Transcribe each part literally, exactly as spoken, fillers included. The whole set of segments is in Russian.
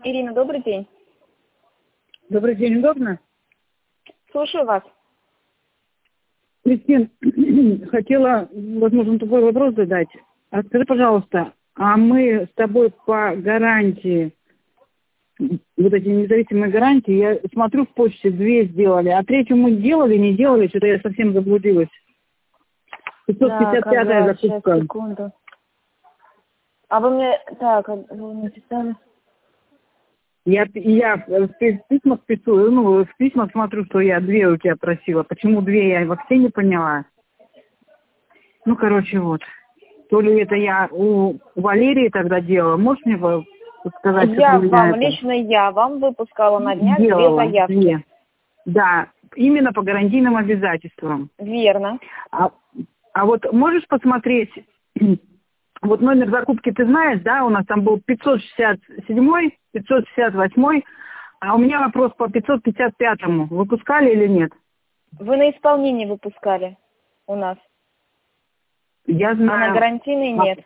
Ирина, добрый день. Добрый день, удобно? Слушаю вас. Кристин, хотела, возможно, такой вопрос задать. А скажи, пожалуйста, а мы с тобой по гарантии, вот эти независимые гарантии, я смотрю, в почте две сделали, а третью мы делали, не делали, что-то я совсем заблудилась. пятьсот пятьдесят пятая Да, закупка. сейчас, секунду. А вы мне... Так, вы мне писали? Я, я в письмах пишу, ну, в письмах смотрю, что я две у тебя просила. Почему две, я вообще не поняла. Ну, короче, вот. То ли это я у Валерии тогда делала. Можешь мне сказать, Я как у меня вам, это? лично я вам выпускала на днях Делала, две заявки. две. Да, именно по гарантийным обязательствам. Верно. А, а вот можешь посмотреть, вот номер закупки ты знаешь, да, у нас там был пятьсот шестьдесят седьмой, пятьсот шестьдесят восьмой, а у меня вопрос по пятьсот пятьдесят пятому. Выпускали или нет? Вы на исполнение выпускали у нас, Я а знаю. на гарантийный нет.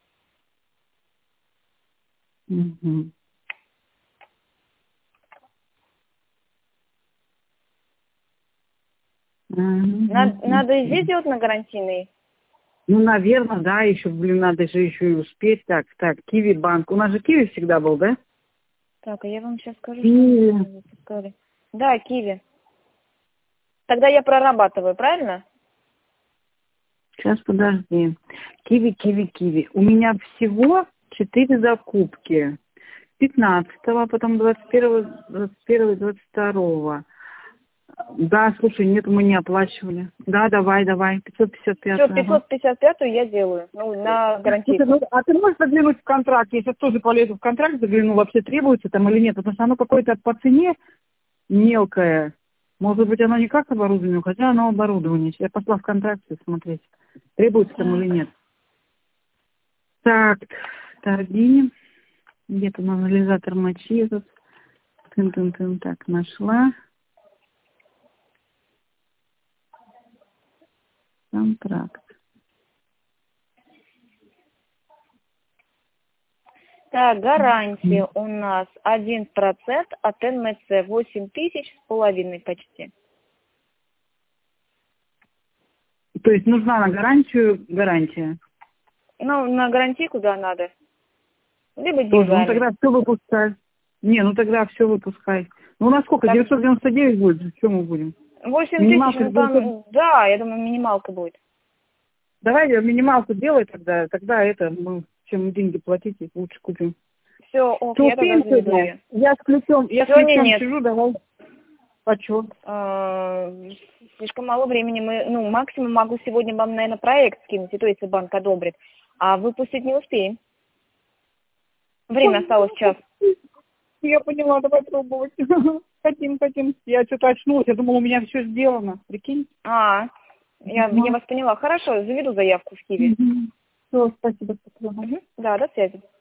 Угу. Надо, надо и здесь делать на гарантийный? Ну, наверное, да, еще, блин, надо же еще и успеть. Так, так, Киви банк. У нас же Киви всегда был, да? Так, а я вам сейчас скажу, Киви. что мы выпускали. Да, Киви. Тогда я прорабатываю, правильно? Сейчас, подожди. Киви, Киви, Киви. У меня всего четыре закупки. пятнадцатого, потом двадцать первого, двадцать первого, двадцать второго. Да, слушай, нет, мы не оплачивали. Да, давай, давай. пятьсот пятьдесят пять. Все, пятьсот пятьдесят пятую я делаю. Ну, на гарантийку. Слушай, ну, а ты можешь заглянуть в контракт? Я сейчас тоже полезу в контракт, загляну, вообще требуется там или нет. Потому что оно какое-то по цене мелкое. Может быть, оно не как к оборудованию, хотя оно оборудование. Я пошла в контракт смотреть, требуется там или нет. Так, торги. Где-то анализатор мочи этот. Тын-тын-тын. Так, нашла. Контракт. Так, гарантия у нас один процент от эн эм цэ, восемь тысяч с половиной почти. То есть нужна на гарантию гарантия? Ну, на гарантийку, да, надо. Либо Тоже, ну деньгами. тогда все выпускай. Не, ну тогда все выпускай. Ну у нас сколько? Так, девятьсот девяносто девять будет? Что мы будем? восемь тысяч, Минималка ну там, девятьсот. да, я думаю, минималка будет. Давай минималку делай тогда. Тогда это, мы, чем деньги платить, лучше купим. Все, ок, Ты я тогда успеем заведу сегодня? ее. Я с ключом, я с Сегодня ключом нет. сижу, давай. Почем? А, слишком мало времени. Мы, ну, максимум могу сегодня вам, наверное, проект скинуть, и то, если банк одобрит. А выпустить не успеем. Время осталось час. Я поняла, давай пробовать. Хотим, хотим. Я что-то очнулась, я думала, у меня все сделано. Прикинь? А, я, я вас поняла. Хорошо, заведу заявку в Киви. Угу. Все, спасибо. спасибо. Угу. Да, до связи.